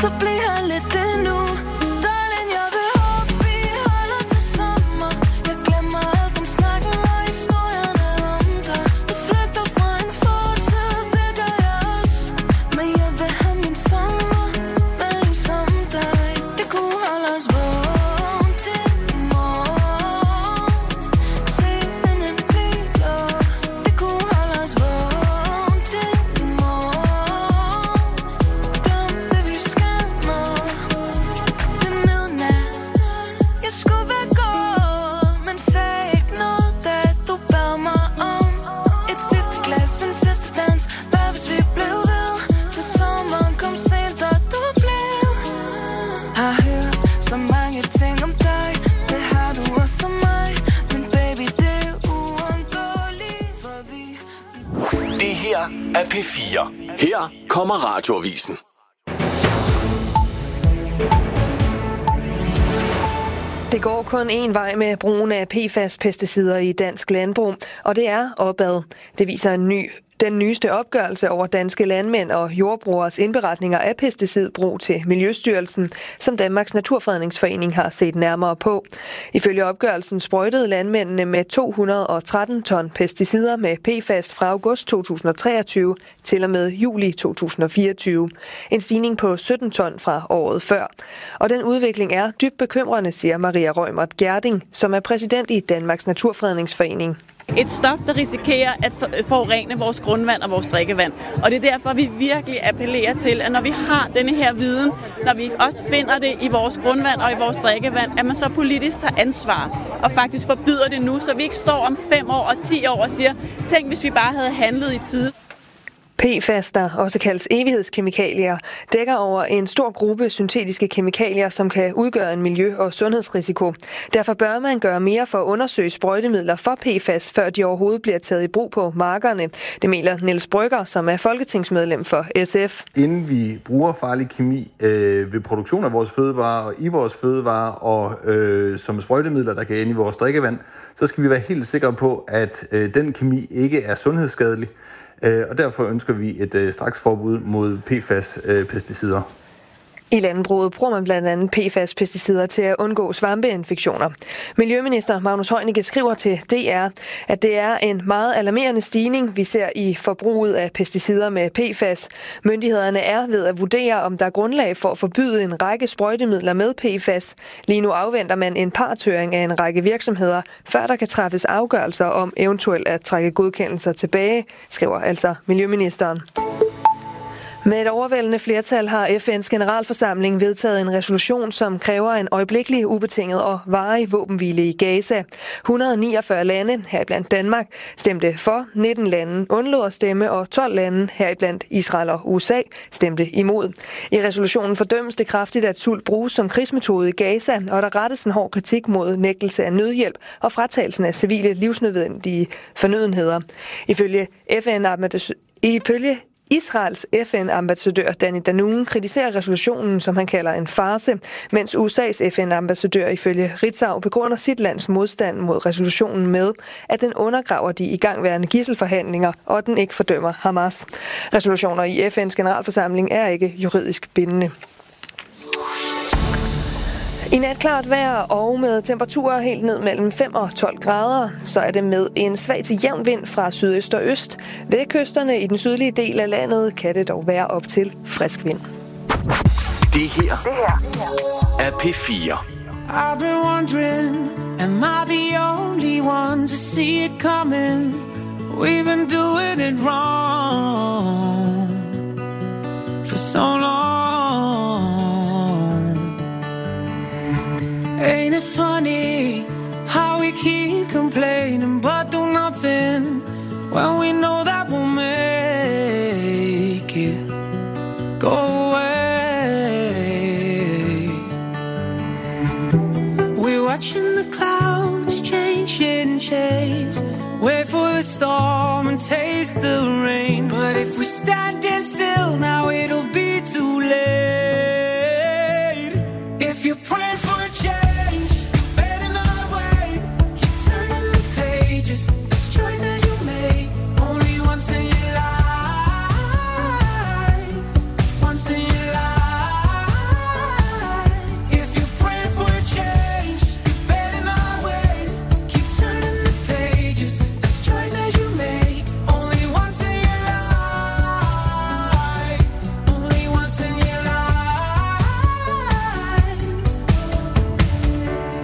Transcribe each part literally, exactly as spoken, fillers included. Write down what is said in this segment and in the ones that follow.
så bliv her lidt endnu. Darling, jeg vil håbe, vi holder til sommer. Jeg glemmer alt om snakken og historierne om dig. Du flygter fra en fortid, det gør jeg også. Men jeg vil have min sommer med en som dig. Vi kunne holde os vågen til i morgen. Se himlen blive blå. Vi kunne holde os vågen til i morgen. Glem det vi skal nå. Det er midnat. Jeg skulle være gået, men sagde ikke noget, da du bad mig om et sidste glas, en sidste dans. Hvad hvis vi blev ved, til sommeren kom sent, og du blev. Har hørt så mange ting om dig, det har du også mig. Men baby, det er uundgåeligt, for vi... Det her er P fire. Her kommer Radioavisen. Det går kun én vej med brugen af P F A S-pesticider i dansk landbrug, og det er opad. Det viser en ny Den nyeste opgørelse over danske landmænd og jordbrugeres indberetninger af pesticidbrug til Miljøstyrelsen, som Danmarks Naturfredningsforening har set nærmere på. Ifølge opgørelsen sprøjtede landmændene med to hundrede og tretten ton pesticider med P F A S fra august to tusind og treogtyve til og med juli to tusind og fireogtyve. En stigning på sytten ton fra året før. Og den udvikling er dybt bekymrende, siger Maria Reumert Gjerding, som er præsident i Danmarks Naturfredningsforening. Et stof, der risikerer at forurene vores grundvand og vores drikkevand. Og det er derfor, vi virkelig appellerer til, at når vi har denne her viden, når vi også finder det i vores grundvand og i vores drikkevand, at man så politisk tager ansvar og faktisk forbyder det nu, så vi ikke står om fem år og ti år og siger, tænk hvis vi bare havde handlet i tide. P F A S, der også kaldes evighedskemikalier, dækker over en stor gruppe syntetiske kemikalier, som kan udgøre en miljø- og sundhedsrisiko. Derfor bør man gøre mere for at undersøge sprøjtemidler for P F A S, før de overhovedet bliver taget i brug på markerne. Det mener Niels Brygger, som er folketingsmedlem for S F. Inden vi bruger farlig kemi øh, ved produktion af vores fødevarer og i vores fødevarer og øh, som sprøjtemidler, der kan ende i vores drikkevand, så skal vi være helt sikre på, at øh, den kemi ikke er sundhedsskadelig. Og derfor ønsker vi et straksforbud mod P F A S-pesticider. I landbruget bruger man blandt andet P F A S-pesticider til at undgå svampeinfektioner. Miljøminister Magnus Heunicke skriver til D R, at det er en meget alarmerende stigning, vi ser i forbruget af pesticider med P F A S. Myndighederne er ved at vurdere, om der er grundlag for at forbyde en række sprøjtemidler med P F A S. Lige nu afventer man en partshøring af en række virksomheder, før der kan træffes afgørelser om eventuelt at trække godkendelser tilbage, skriver altså Miljøministeren. Med et overvældende flertal har F N's generalforsamling vedtaget en resolution, som kræver en øjeblikkelig, ubetinget og varig våbenhvile i Gaza. et hundrede og niogfyrre lande, heriblandt Danmark, stemte for, nitten lande undlod at stemme, og tolv lande, heriblandt Israel og U S A, stemte imod. I resolutionen fordømmes det kraftigt, at sult bruges som krigsmetode i Gaza, og der rettes en hård kritik mod nægtelse af nødhjælp og fratagelsen af civile livsnødvendige fornødenheder. Ifølge F N Ifølge Israels F N-ambassadør Danny Danon kritiserer resolutionen, som han kalder en farce, mens U S A's F N-ambassadør ifølge Ritzau begrunder sit lands modstand mod resolutionen med, at den undergraver de igangværende gisselforhandlinger, og at den ikke fordømmer Hamas. Resolutioner i F N's generalforsamling er ikke juridisk bindende. I nat klart vejr og med temperaturer helt ned mellem fem og tolv grader, så er det med en svag til jævn vind fra sydøst og øst. Ved kysterne i den sydlige del af landet kan det dog være op til frisk vind. Det her er P fire. I've been wondering, am I the only one to see it coming? We've been doing it wrong for so long. Ain't it funny how we keep complaining but do nothing when we know that we'll make it go away? We're watching the clouds changing shapes, wait for the storm and taste the rain. But if we stand still now, it'll be too late. If you're praying for a change,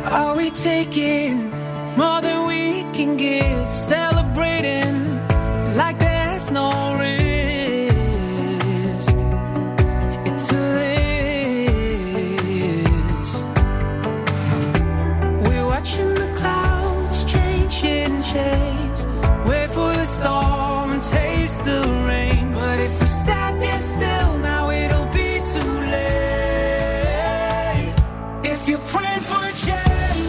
Are we taking more than we can give? Celebrating like there's no risk. It's a this. We're watching the clouds changing shapes. Wait for the storm and taste the rain. But if we stand still now, it'll be too late. If you're praying for a change,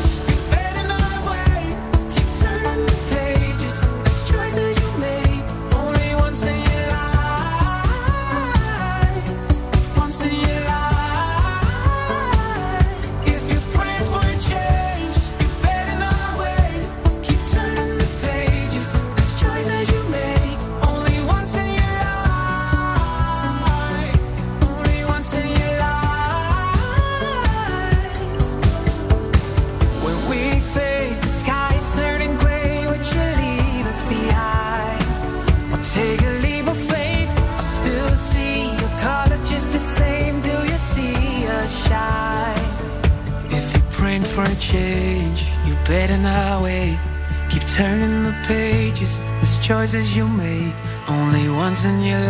change, you better not wait. Keep turning the pages. There's choices you make only once in your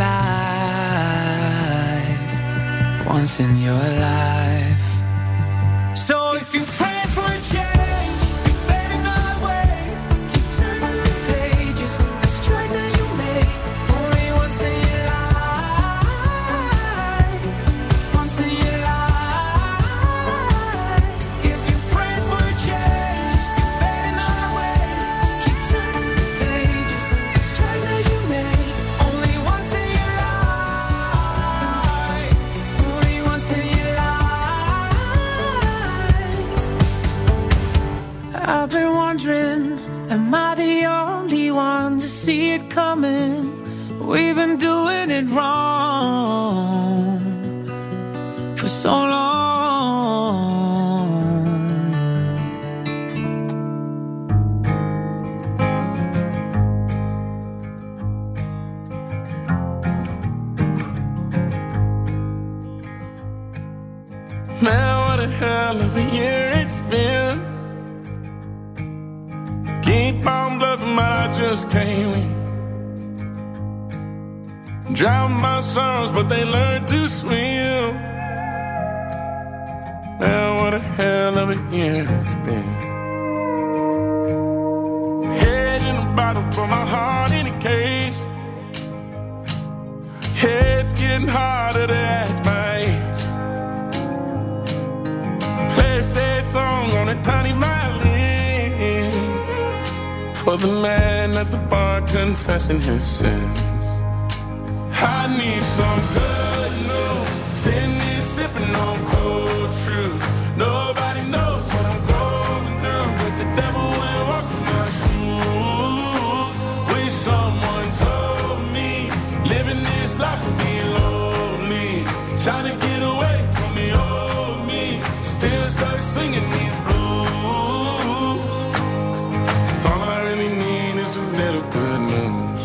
life. Once in your life. So if you pray for a change, you better not wait. Keep turning the pages. There's choices you make only once in your life. Once in your life. I've been wondering, am I the only one to see it coming? We've been doing it wrong for so long. Man, what a hell of a year it's been. Keep on bluffing, but I just can't win. Drown my sorrows, but they learn to swim. Man, what a hell of a year it's been. Head in a bottle, put my heart in a case. Head's getting harder to act my age. Play a sad song on a tiny violin. For the man at the bar confessing his sins. I need some good news. Sitting here sipping on cold truth. Nobody knows what I'm going through. But the devil will walk in my shoes. Wish someone told me living this life would be lonely. Trying to get away from the old me. Still stuck singing these blues. All I really need is a little good news.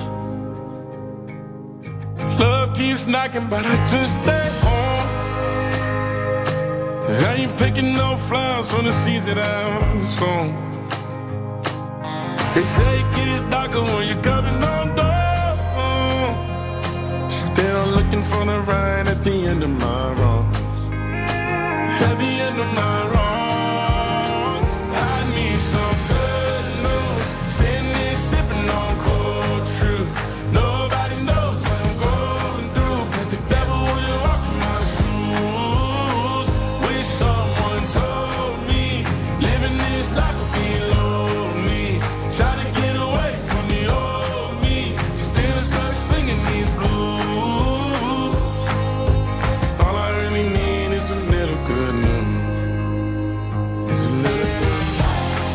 Love keeps knocking, but I just stay home. I ain't picking no flowers from the seeds that I'm sown. They say it gets darker when you're coming on door. Still looking for the right at the end of my wrongs. At the end of my wrongs, I need some good news. Sitting here sipping on cold truth. Nobody knows what I'm going through, but the devil will walk in my shoes. Wish someone told me living this life would be lonely. Trying to get away from the old me. Still stuck singing these blues. All I really need is a little good news. Is a little good news.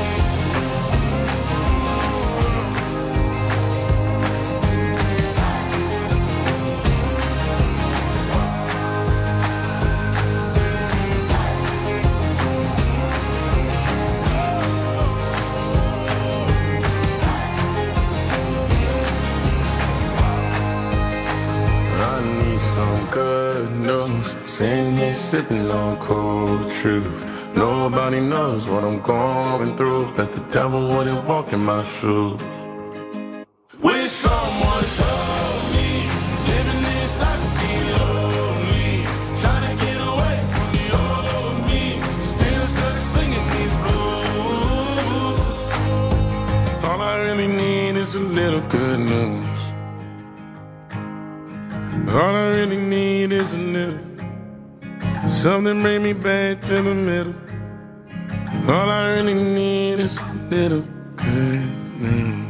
I need some good news. Sitting here sipping on cold truth. Nobody knows what I'm going through. Bet the devil wouldn't walk in my shoes. Wish someone told me living this life would be lonely. Trying to get away from the old me. Still stuck singing these blues. All I really need is a little good news. All I really need is a little. Something bring me back to the middle. All I really need is a little good news.